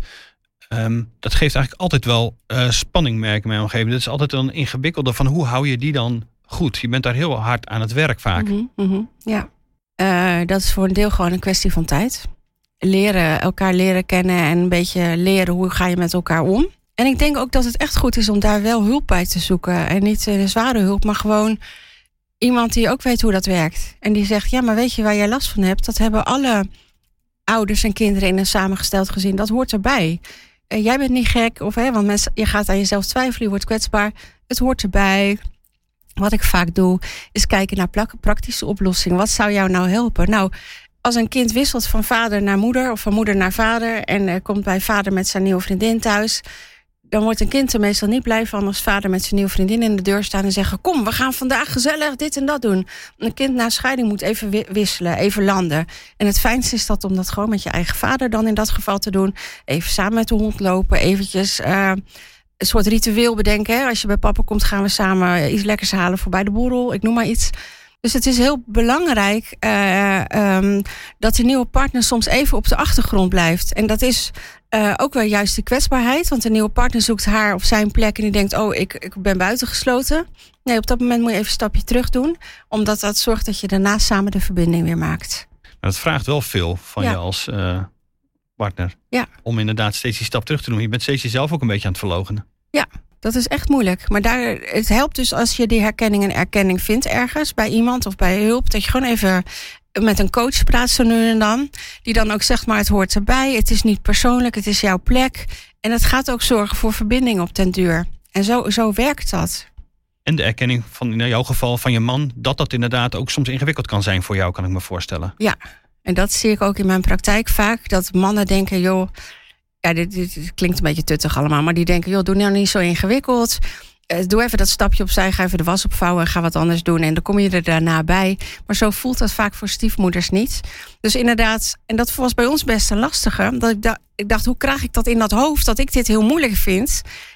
Um, dat geeft eigenlijk altijd wel uh, spanning, merk ik in mijn omgeving. Dat is altijd een ingewikkelde van hoe hou je die dan goed? Je bent daar heel hard aan het werk vaak. Mm-hmm, mm-hmm, ja, uh, dat is voor een deel gewoon een kwestie van tijd. Leren, elkaar leren kennen en een beetje leren hoe ga je met elkaar om. En ik denk ook dat het echt goed is om daar wel hulp bij te zoeken. En niet een zware hulp, maar gewoon iemand die ook weet hoe dat werkt. En die zegt, ja, maar weet je waar jij last van hebt? Dat hebben alle ouders en kinderen in een samengesteld gezin. Dat hoort erbij. Uh, jij bent niet gek, of, hè, want mensen, je gaat aan jezelf twijfelen, je wordt kwetsbaar. Het hoort erbij. Wat ik vaak doe, is kijken naar plak- praktische oplossingen. Wat zou jou nou helpen? Nou, als een kind wisselt van vader naar moeder of van moeder naar vader en uh, komt bij vader met zijn nieuwe vriendin thuis, dan wordt een kind er meestal niet blij van als vader met zijn nieuwe vriendin in de deur staat en zeggen, kom, we gaan vandaag gezellig dit en dat doen. Een kind na scheiding moet even wisselen, even landen. En het fijnste is dat om dat gewoon met je eigen vader dan in dat geval te doen. Even samen met de hond lopen, eventjes uh, een soort ritueel bedenken. Hè? Als je bij papa komt, gaan we samen iets lekkers halen voor bij de borrel. Ik noem maar iets. Dus het is heel belangrijk uh, um, dat de nieuwe partner soms even op de achtergrond blijft. En dat is uh, ook wel juist de kwetsbaarheid. Want de nieuwe partner zoekt haar op zijn plek en die denkt, oh, ik, ik ben buitengesloten. Nee, op dat moment moet je even een stapje terug doen. Omdat dat zorgt dat je daarna samen de verbinding weer maakt. Maar dat vraagt wel veel van ja. je als uh, partner. Ja. Om inderdaad steeds die stap terug te doen. Je bent steeds jezelf ook een beetje aan het verloochenen. Ja. Dat is echt moeilijk. Maar daar, het helpt dus als je die herkenning en erkenning vindt ergens. Bij iemand of bij hulp. Dat je gewoon even met een coach praat zo nu en dan. Die dan ook zegt, maar het hoort erbij. Het is niet persoonlijk, het is jouw plek. En het gaat ook zorgen voor verbinding op den duur. En zo, zo werkt dat. En de erkenning van in jouw geval van je man. Dat dat inderdaad ook soms ingewikkeld kan zijn voor jou, kan ik me voorstellen. Ja, en dat zie ik ook in mijn praktijk vaak. Dat mannen denken, joh, ja, dit, dit, dit klinkt een beetje tuttig allemaal. Maar die denken, joh, doe nou niet zo ingewikkeld. Uh, doe even dat stapje opzij, ga even de was opvouwen en ga wat anders doen. En dan kom je er daarna bij. Maar zo voelt dat vaak voor stiefmoeders niet. Dus inderdaad, en dat was bij ons best een lastige. Dat ik, da- ik dacht, hoe krijg ik dat in dat hoofd, dat ik dit heel moeilijk vind?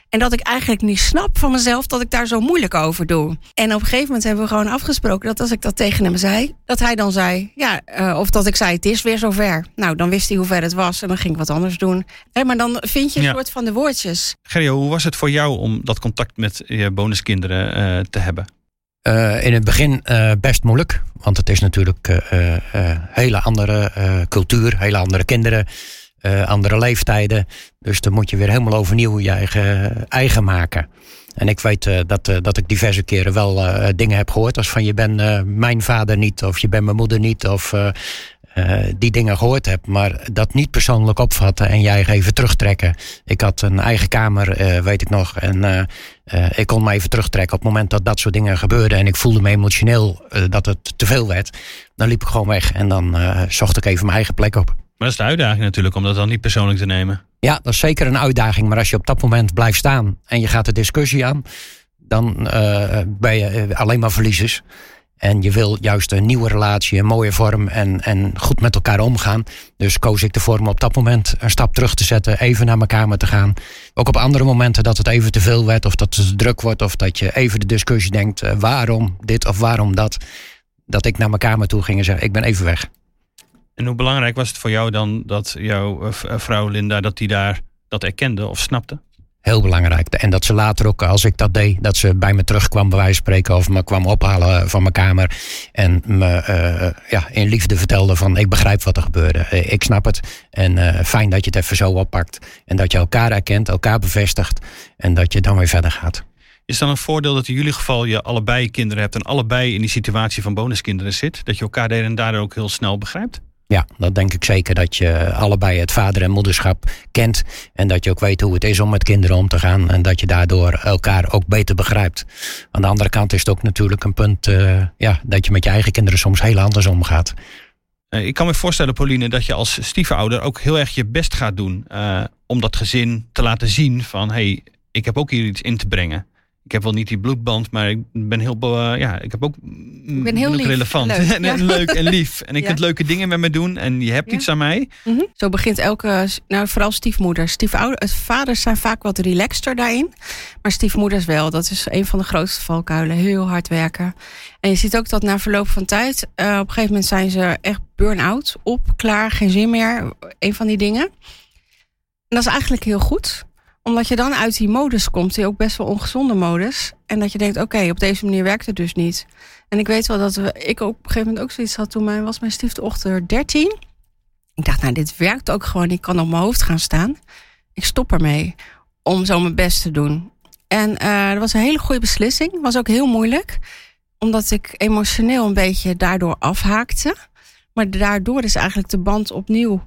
En dat ik eigenlijk niet snap van mezelf dat ik daar zo moeilijk over doe. En op een gegeven moment hebben we gewoon afgesproken dat als ik dat tegen hem zei, dat hij dan zei, ja, uh, of dat ik zei, het is weer zover. Nou, dan wist hij hoe ver het was en dan ging ik wat anders doen. Hey, maar dan vind je een ja. soort van de woordjes. Gerjo, hoe was het voor jou om dat contact met je bonuskinderen uh, te hebben? Uh, in het begin uh, best moeilijk. Want het is natuurlijk uh, uh, hele andere uh, cultuur, hele andere kinderen, uh, andere leeftijden. Dus dan moet je weer helemaal overnieuw je eigen, eigen maken. En ik weet uh, dat, uh, dat ik diverse keren wel uh, dingen heb gehoord. Als van je bent uh, mijn vader niet of je bent mijn moeder niet. Of uh, uh, die dingen gehoord heb. Maar dat niet persoonlijk opvatten en je eigen even terugtrekken. Ik had een eigen kamer, uh, weet ik nog. En uh, uh, ik kon me even terugtrekken op het moment dat dat soort dingen gebeurden. En ik voelde me emotioneel uh, dat het te veel werd. Dan liep ik gewoon weg en dan uh, zocht ik even mijn eigen plek op. Maar dat is de uitdaging natuurlijk, om dat dan niet persoonlijk te nemen. Ja, dat is zeker een uitdaging. Maar als je op dat moment blijft staan en je gaat de discussie aan, dan uh, ben je alleen maar verliezers. En je wil juist een nieuwe relatie, een mooie vorm en, en goed met elkaar omgaan. Dus koos ik ervoor om op dat moment een stap terug te zetten, even naar mijn kamer te gaan. Ook op andere momenten dat het even te veel werd of dat het te druk wordt of dat je even de discussie denkt, uh, waarom dit of waarom dat. Dat ik naar mijn kamer toe ging en zei, ik ben even weg. En hoe belangrijk was het voor jou dan dat jouw vrouw Linda, dat die daar dat erkende of snapte? Heel belangrijk. En dat ze later ook, als ik dat deed, dat ze bij me terugkwam, bij wijze van spreken, of me kwam ophalen van mijn kamer. En me uh, ja, in liefde vertelde van, ik begrijp wat er gebeurde. Uh, ik snap het. En uh, fijn dat je het even zo oppakt. En dat je elkaar erkent, elkaar bevestigt. En dat je dan weer verder gaat. Is dan een voordeel dat in jullie geval je allebei kinderen hebt en allebei in die situatie van bonuskinderen zit? Dat je elkaar en daardoor ook heel snel begrijpt? Ja, dat denk ik zeker. Dat je allebei het vader- en moederschap kent. En dat je ook weet hoe het is om met kinderen om te gaan. En dat je daardoor elkaar ook beter begrijpt. Aan de andere kant is het ook natuurlijk een punt uh, ja, dat je met je eigen kinderen soms heel anders omgaat. Uh, ik kan me voorstellen, Pauline, dat je als stiefouder ook heel erg je best gaat doen. Uh, om dat gezin te laten zien van, hé, hey, ik heb ook hier iets in te brengen. Ik heb wel niet die bloedband, maar ik ben heel, uh, ja, ik heb ook ik ben heel lief, relevant leuk, en, ja. en leuk en lief. En ik ja. kunt leuke dingen met me doen en je hebt ja. iets aan mij. Mm-hmm. Zo begint elke, nou vooral stiefmoeders. Stiefouder, vaders zijn vaak wat relaxter daarin, maar stiefmoeders wel. Dat is een van de grootste valkuilen. Heel hard werken. En je ziet ook dat na verloop van tijd, uh, op een gegeven moment zijn ze echt burn-out, op, klaar, geen zin meer. Een van die dingen. En dat is eigenlijk heel goed. Omdat je dan uit die modus komt, die ook best wel ongezonde modus. En dat je denkt, oké, okay, op deze manier werkt het dus niet. En ik weet wel dat we, ik op een gegeven moment ook zoiets had. Toen mijn, was mijn stiefdochter dertien. Ik dacht, nou, dit werkt ook gewoon. Ik kan op mijn hoofd gaan staan. Ik stop ermee om zo mijn best te doen. En uh, dat was een hele goede beslissing. Was ook heel moeilijk. Omdat ik emotioneel een beetje daardoor afhaakte. Maar daardoor is eigenlijk de band opnieuw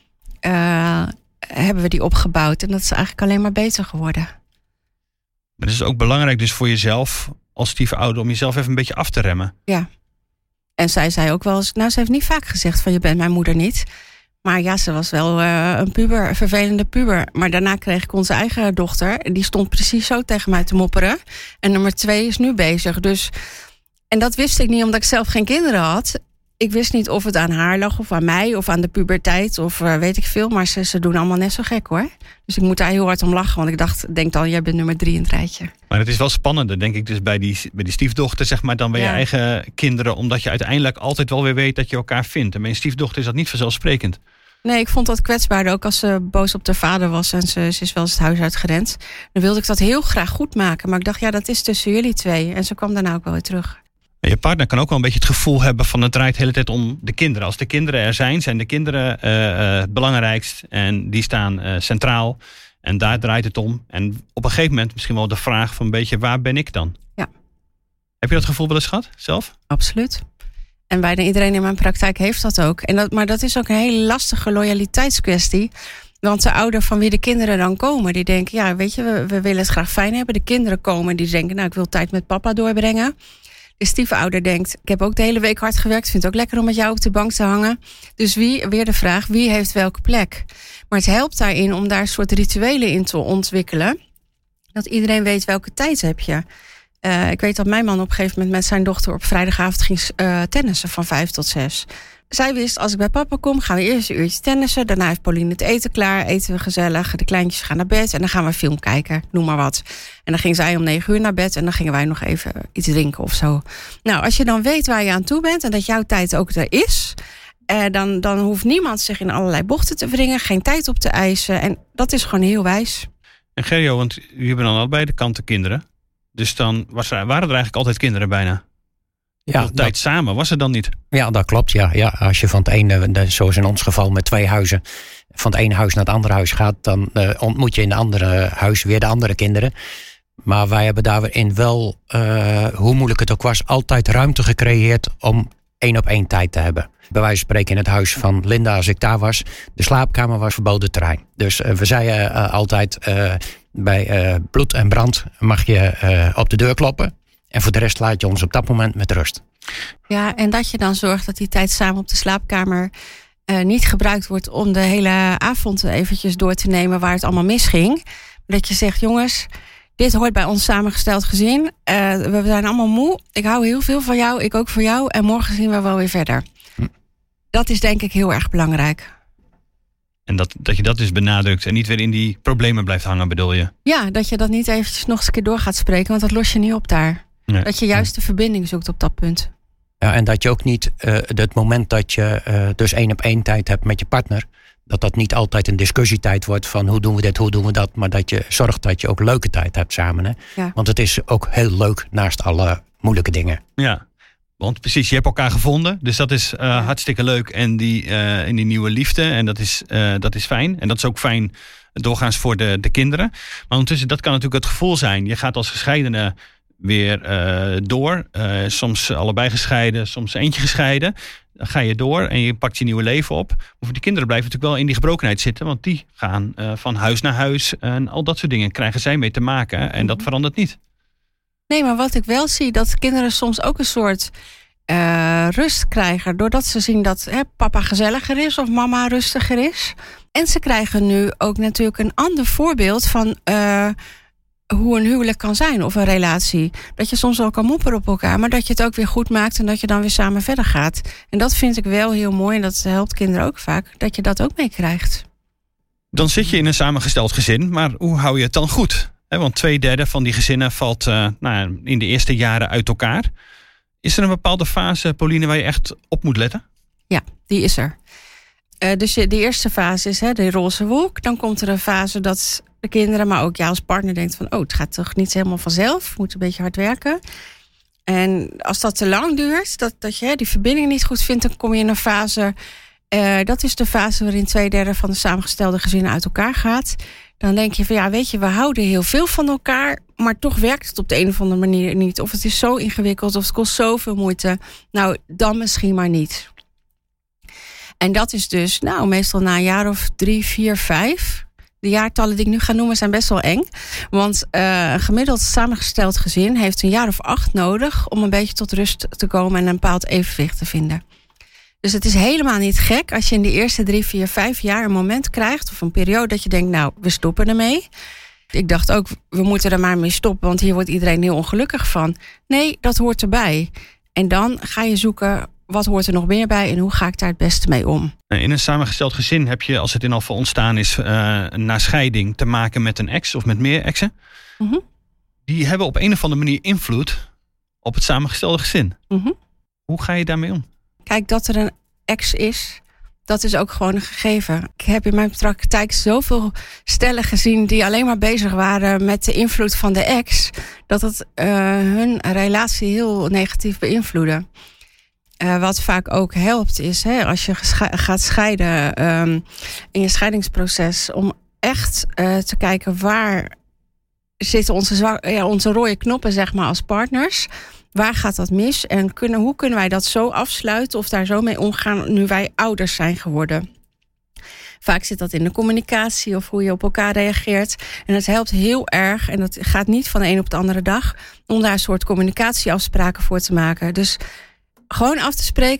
Uh, hebben we die opgebouwd. En dat is eigenlijk alleen maar beter geworden. Maar het is ook belangrijk dus voor jezelf als stiefouder om jezelf even een beetje af te remmen. Ja. En zij zei ook wel eens, nou, ze heeft niet vaak gezegd van je bent mijn moeder niet. Maar ja, ze was wel uh, een puber, een vervelende puber. Maar daarna kreeg ik onze eigen dochter. En die stond precies zo tegen mij te mopperen. En nummer twee is nu bezig. Dus, en dat wist ik niet omdat ik zelf geen kinderen had. Ik wist niet of het aan haar lag of aan mij of aan de puberteit of uh, weet ik veel. Maar ze, ze doen allemaal net zo gek hoor. Dus ik moet daar heel hard om lachen. Want ik dacht, denk dan, jij bent nummer drie in het rijtje. Maar het is wel spannender, denk ik, dus bij die, bij die stiefdochter, zeg maar, dan bij ja. je eigen kinderen. Omdat je uiteindelijk altijd wel weer weet dat je elkaar vindt. En bij een stiefdochter is dat niet vanzelfsprekend. Nee, ik vond dat kwetsbaarder. Ook als ze boos op haar vader was en ze, ze is wel eens het huis uitgerend. Dan wilde ik dat heel graag goed maken. Maar ik dacht, ja, dat is tussen jullie twee. En ze kwam daarna ook wel weer terug. Je partner kan ook wel een beetje het gevoel hebben van het draait de hele tijd om de kinderen. Als de kinderen er zijn, zijn de kinderen uh, het belangrijkst. En die staan uh, centraal. En daar draait het om. En op een gegeven moment misschien wel de vraag van een beetje, waar ben ik dan? Ja. Heb je dat gevoel wel eens gehad, zelf? Absoluut. En bijna iedereen in mijn praktijk heeft dat ook. En dat, maar dat is ook een hele lastige loyaliteitskwestie. Want de ouder van wie de kinderen dan komen, die denken, ja, weet je, we, we willen het graag fijn hebben. De kinderen komen, die denken, nou, ik wil tijd met papa doorbrengen. De stiefouder denkt, ik heb ook de hele week hard gewerkt. Vind het ook lekker om met jou op de bank te hangen. Dus wie, weer de vraag, wie heeft welke plek? Maar het helpt daarin om daar een soort rituelen in te ontwikkelen. Dat iedereen weet welke tijd heb je. Uh, ik weet dat mijn man op een gegeven moment met zijn dochter op vrijdagavond ging uh, tennissen van vijf tot zes. zij wist, als ik bij papa kom, gaan we eerst een uurtje tennissen. Daarna heeft Pauline het eten klaar, eten we gezellig. De kleintjes gaan naar bed en dan gaan we film kijken, noem maar wat. En dan ging zij om negen uur naar bed en dan gingen wij nog even iets drinken of zo. Nou, als je dan weet waar je aan toe bent en dat jouw tijd ook er is, eh, dan, dan hoeft niemand zich in allerlei bochten te wringen, geen tijd op te eisen. En dat is gewoon heel wijs. En Gerjo, want jullie hebben dan allebei de kanten kinderen. Dus dan was er, waren er eigenlijk altijd kinderen bijna. Ja, de tijd dat, samen was het dan niet? Ja, dat klopt. Ja. Ja, als je van het ene, zoals in ons geval met twee huizen, van het ene huis naar het andere huis gaat, dan uh, ontmoet je in het andere huis weer de andere kinderen. Maar wij hebben daarin wel, uh, hoe moeilijk het ook was, altijd ruimte gecreëerd om één op één tijd te hebben. Bij wijze van spreken in het huis van Linda, als ik daar was, de slaapkamer was verboden terrein. Dus uh, we zeiden uh, altijd, uh, bij uh, bloed en brand mag je uh, op de deur kloppen. En voor de rest laat je ons op dat moment met rust. Ja, en dat je dan zorgt dat die tijd samen op de slaapkamer uh, niet gebruikt wordt om de hele avond eventjes door te nemen waar het allemaal misging. Maar dat je zegt, jongens, dit hoort bij ons samengesteld gezin. Uh, we zijn allemaal moe. Ik hou heel veel van jou, ik ook voor jou. En morgen zien we wel weer verder. Hm. Dat is denk ik heel erg belangrijk. En dat, dat je dat dus benadrukt en niet weer in die problemen blijft hangen, bedoel je? Ja, dat je dat niet eventjes nog eens een keer door gaat spreken, want dat los je niet op daar. Nee. Dat je juist de verbinding zoekt op dat punt. Ja, en dat je ook niet, uh, het moment dat je uh, dus één op één tijd hebt met je partner, dat dat niet altijd een discussietijd wordt van hoe doen we dit, hoe doen we dat, maar dat je zorgt dat je ook leuke tijd hebt samen. Hè? Ja. Want het is ook heel leuk naast alle moeilijke dingen. Ja, want precies, je hebt elkaar gevonden, dus dat is uh, ja. hartstikke leuk en die, uh, en die nieuwe liefde en dat is, uh, dat is fijn. En dat is ook fijn doorgaans voor de, de kinderen. Maar ondertussen, dat kan natuurlijk het gevoel zijn. Je gaat als gescheidene weer uh, door. Uh, soms allebei gescheiden, soms eentje gescheiden. Dan ga je door en je pakt je nieuwe leven op. Maar voor die kinderen blijven natuurlijk wel in die gebrokenheid zitten. Want die gaan uh, van huis naar huis. En al dat soort dingen krijgen zij mee te maken. En dat verandert niet. Nee, maar wat ik wel zie, dat kinderen soms ook een soort uh, rust krijgen. Doordat ze zien dat hè, papa gezelliger is of mama rustiger is. En ze krijgen nu ook natuurlijk een ander voorbeeld van Uh, hoe een huwelijk kan zijn of een relatie. Dat je soms wel kan mopperen op elkaar, maar dat je het ook weer goed maakt en dat je dan weer samen verder gaat. En dat vind ik wel heel mooi en dat helpt kinderen ook vaak, dat je dat ook meekrijgt. Dan zit je in een samengesteld gezin, maar hoe hou je het dan goed? Want twee derde van die gezinnen valt uh, nou, in de eerste jaren uit elkaar. Is er een bepaalde fase, Pauline, waar je echt op moet letten? Ja, die is er. Uh, dus de eerste fase is hè, de roze wolk. Dan komt er een fase dat de kinderen, maar ook jij als partner denkt van, oh, het gaat toch niet helemaal vanzelf. We moeten een beetje hard werken. En als dat te lang duurt, dat, dat je die verbinding niet goed vindt, dan kom je in een fase. Uh, dat is de fase waarin twee derde van de samengestelde gezinnen uit elkaar gaat. Dan denk je van, ja, weet je, we houden heel veel van elkaar, maar toch werkt het op de een of andere manier niet. Of het is zo ingewikkeld, of het kost zoveel moeite. Nou, dan misschien maar niet. En dat is dus, nou, meestal na een jaar of drie, vier, vijf. De jaartallen die ik nu ga noemen zijn best wel eng. Want uh, een gemiddeld samengesteld gezin heeft een jaar of acht nodig om een beetje tot rust te komen en een bepaald evenwicht te vinden. Dus het is helemaal niet gek als je in de eerste drie, vier, vijf jaar een moment krijgt of een periode dat je denkt, nou, we stoppen ermee. Ik dacht ook, we moeten er maar mee stoppen, want hier wordt iedereen heel ongelukkig van. Nee, dat hoort erbij. En dan ga je zoeken, wat hoort er nog meer bij en hoe ga ik daar het beste mee om? In een samengesteld gezin heb je, als het in afval ontstaan is, uh, na scheiding te maken met een ex of met meer exen. Mm-hmm. Die hebben op een of andere manier invloed op het samengestelde gezin. Mm-hmm. Hoe ga je daarmee om? Kijk, dat er een ex is, dat is ook gewoon een gegeven. Ik heb in mijn praktijk zoveel stellen gezien die alleen maar bezig waren met de invloed van de ex, dat het uh, hun relatie heel negatief beïnvloedde. Uh, wat vaak ook helpt is, hè, als je gesche- gaat scheiden um, in je scheidingsproces, om echt uh, te kijken waar zitten onze, zwa- ja, onze rode knoppen, zeg maar, als partners. Waar gaat dat mis? En kunnen, hoe kunnen wij dat zo afsluiten of daar zo mee omgaan nu wij ouders zijn geworden? Vaak zit dat in de communicatie of hoe je op elkaar reageert. En het helpt heel erg, en dat gaat niet van de een op de andere dag, om daar een soort communicatieafspraken voor te maken. Dus gewoon af te spreken,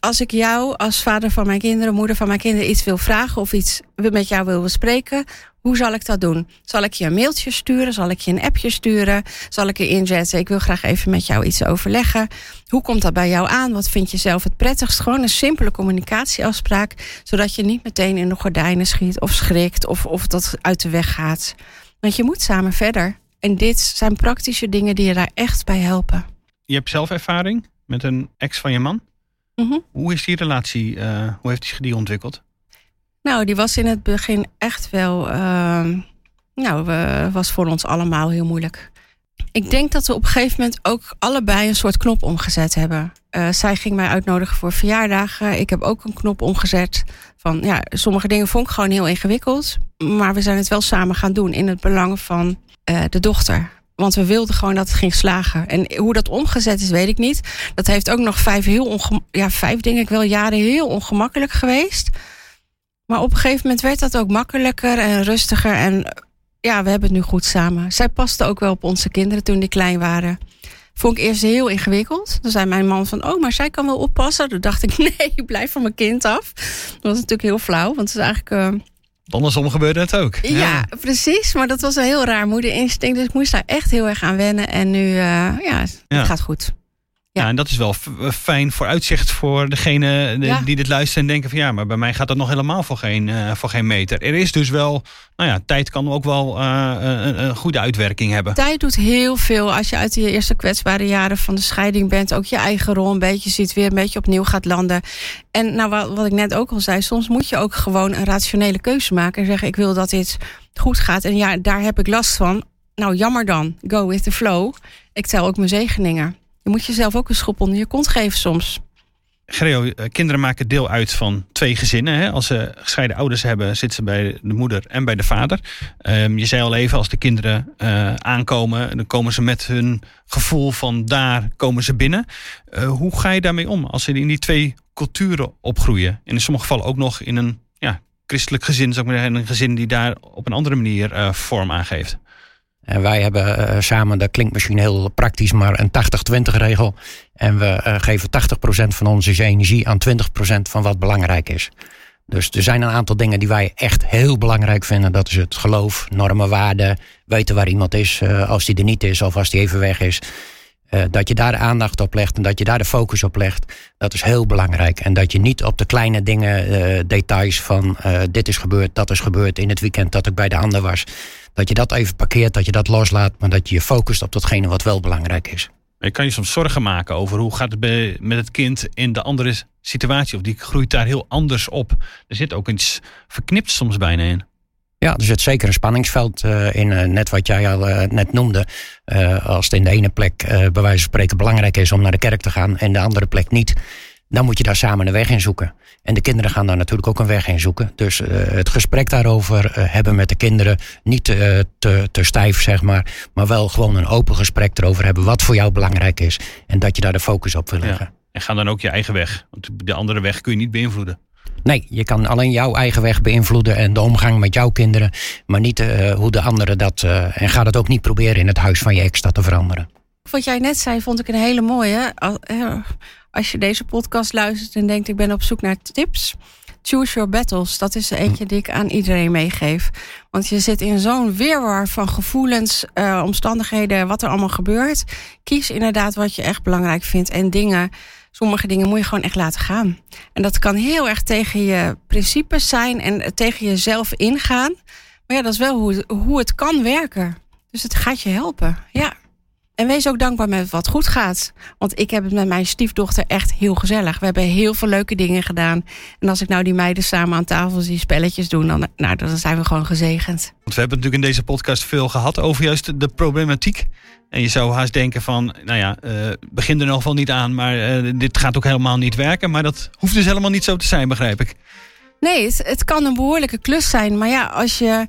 als ik jou als vader van mijn kinderen, moeder van mijn kinderen iets wil vragen of iets met jou wil bespreken, hoe zal ik dat doen? Zal ik je een mailtje sturen? Zal ik je een appje sturen? Zal ik je inzetten? Ik wil graag even met jou iets overleggen. Hoe komt dat bij jou aan? Wat vind je zelf het prettigst? Gewoon een simpele communicatieafspraak, zodat je niet meteen in de gordijnen schiet of schrikt of, of dat uit de weg gaat. Want je moet samen verder. En dit zijn praktische dingen die je daar echt bij helpen. Je hebt zelf ervaring met een ex van je man. Mm-hmm. Hoe is die relatie, uh, hoe heeft hij die ontwikkeld? Nou, die was in het begin echt wel, uh, nou, uh, was voor ons allemaal heel moeilijk. Ik denk dat we op een gegeven moment ook allebei een soort knop omgezet hebben. Uh, zij ging mij uitnodigen voor verjaardagen. Ik heb ook een knop omgezet. Van, ja, sommige dingen vond ik gewoon heel ingewikkeld. Maar we zijn het wel samen gaan doen in het belang van uh, de dochter. Want we wilden gewoon dat het ging slagen. En hoe dat omgezet is, weet ik niet. Dat heeft ook nog vijf heel ongem- ja, vijf denk ik wel jaren heel ongemakkelijk geweest. Maar op een gegeven moment werd dat ook makkelijker en rustiger. En ja, we hebben het nu goed samen. Zij paste ook wel op onze kinderen toen die klein waren. Vond ik eerst heel ingewikkeld. Toen zei mijn man van, oh, maar zij kan wel oppassen. Toen dacht ik, nee, blijf van mijn kind af. Dat was natuurlijk heel flauw, want het is eigenlijk... Uh... Andersom gebeurde het ook. Ja, ja, precies. Maar dat was een heel raar moederinstinct. Dus ik moest daar echt heel erg aan wennen. En nu, uh, ja, het ja. gaat goed. Ja. ja, en dat is wel f- fijn vooruitzicht voor degene de, ja. die dit luisteren en denken van ja, maar bij mij gaat dat nog helemaal voor geen, uh, voor geen meter. Er is dus wel, nou ja, tijd kan ook wel uh, een, een goede uitwerking hebben. Tijd doet heel veel als je uit die eerste kwetsbare jaren van de scheiding bent. Ook je eigen rol een beetje ziet, weer een beetje opnieuw gaat landen. En nou, wat, wat ik net ook al zei, soms moet je ook gewoon een rationele keuze maken en zeggen ik wil dat dit goed gaat. En ja, daar heb ik last van. Nou, jammer dan. Go with the flow. Ik tel ook mijn zegeningen. Je moet jezelf ook een schop onder je kont geven soms. Gerrio, kinderen maken deel uit van twee gezinnen. Hè? Als ze gescheiden ouders hebben, zitten ze bij de moeder en bij de vader. Um, je zei al even, als de kinderen uh, aankomen, dan komen ze met hun gevoel van daar komen ze binnen. Uh, hoe ga je daarmee om als ze in die twee culturen opgroeien? En in sommige gevallen ook nog in een ja, christelijk gezin, zou ik maar zeggen, een gezin die daar op een andere manier uh, vorm aangeeft. En wij hebben uh, samen, dat klinkt misschien heel praktisch, maar een tachtig twintig regel. En we uh, geven tachtig procent van onze energie aan twintig procent van wat belangrijk is. Dus er zijn een aantal dingen die wij echt heel belangrijk vinden. Dat is het geloof, normen, waarden, weten waar iemand is uh, als die er niet is of als die even weg is. Uh, dat je daar de aandacht op legt en dat je daar de focus op legt. Dat is heel belangrijk. En dat je niet op de kleine dingen, uh, details van uh, dit is gebeurd, dat is gebeurd in het weekend dat ik bij de ander was. Dat je dat even parkeert, dat je dat loslaat, maar dat je je focust op datgene wat wel belangrijk is. Je kan je soms zorgen maken over hoe gaat het bij, met het kind in de andere situatie. Of die groeit daar heel anders op. Er zit ook iets verknipt soms bijna in. Ja, er zit zeker een spanningsveld uh, in, uh, net wat jij al uh, net noemde. Uh, als het in de ene plek uh, bij wijze van spreken belangrijk is om naar de kerk te gaan en de andere plek niet, dan moet je daar samen een weg in zoeken. En de kinderen gaan daar natuurlijk ook een weg in zoeken. Dus uh, het gesprek daarover uh, hebben met de kinderen, niet uh, te, te stijf zeg maar, maar wel gewoon een open gesprek erover hebben wat voor jou belangrijk is. En dat je daar de focus op wil leggen. Ja. En ga dan ook je eigen weg. Want de andere weg kun je niet beïnvloeden. Nee, je kan alleen jouw eigen weg beïnvloeden en de omgang met jouw kinderen. Maar niet uh, hoe de anderen dat... Uh, en ga dat ook niet proberen in het huis van je ex dat te veranderen. Wat jij net zei, vond ik een hele mooie. Als je deze podcast luistert en denkt ik ben op zoek naar tips. Choose your battles. Dat is eentje die ik aan iedereen meegeef. Want je zit in zo'n wirwar van gevoelens, uh, omstandigheden, wat er allemaal gebeurt. Kies inderdaad wat je echt belangrijk vindt. En dingen, sommige dingen moet je gewoon echt laten gaan. En dat kan heel erg tegen je principes zijn en tegen jezelf ingaan. Maar ja, dat is wel hoe, hoe het kan werken. Dus het gaat je helpen, ja. En wees ook dankbaar met wat goed gaat. Want ik heb het met mijn stiefdochter echt heel gezellig. We hebben heel veel leuke dingen gedaan. En als ik nou die meiden samen aan tafel zie spelletjes doen, dan, nou, dan zijn we gewoon gezegend. Want we hebben natuurlijk in deze podcast veel gehad over juist de problematiek. En je zou haast denken van, nou ja, uh, begin er nog geval niet aan, maar uh, dit gaat ook helemaal niet werken. Maar dat hoeft dus helemaal niet zo te zijn, begrijp ik. Nee, het, het kan een behoorlijke klus zijn. Maar ja, als je...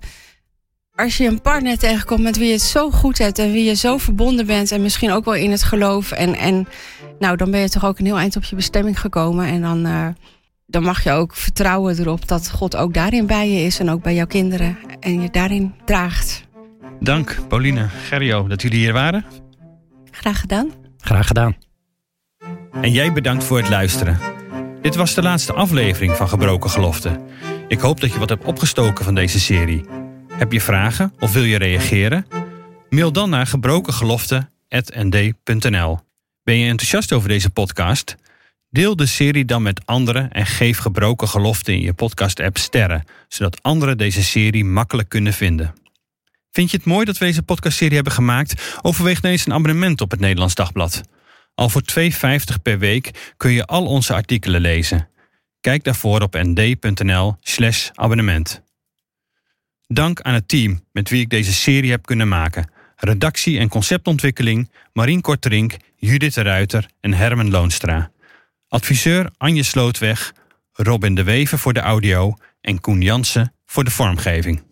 Als je een partner tegenkomt met wie je het zo goed hebt en wie je zo verbonden bent en misschien ook wel in het geloof. En, en nou, dan ben je toch ook een heel eind op je bestemming gekomen. En dan, uh, dan mag je ook vertrouwen erop dat God ook daarin bij je is en ook bij jouw kinderen. En je daarin draagt. Dank, Pauline, Gerrio, dat jullie hier waren. Graag gedaan. Graag gedaan. En jij bedankt voor het luisteren. Dit was de laatste aflevering van Gebroken Geloften. Ik hoop dat je wat hebt opgestoken van deze serie. Heb je vragen of wil je reageren? Mail dan naar gebrokengeloften apenstaartje n d punt n l. Ben je enthousiast over deze podcast? Deel de serie dan met anderen en geef Gebroken Geloften in je podcast-app sterren, zodat anderen deze serie makkelijk kunnen vinden. Vind je het mooi dat we deze podcastserie hebben gemaakt? Overweeg dan eens een abonnement op het Nederlands Dagblad. Al voor twee euro vijftig per week kun je al onze artikelen lezen. Kijk daarvoor op nd.nl slash abonnement. Dank aan het team met wie ik deze serie heb kunnen maken. Redactie en conceptontwikkeling Marien Korterink, Judith de Ruiter en Herman Loonstra. Adviseur Anje Slootweg, Robin de Wever voor de audio en Koen Jansen voor de vormgeving.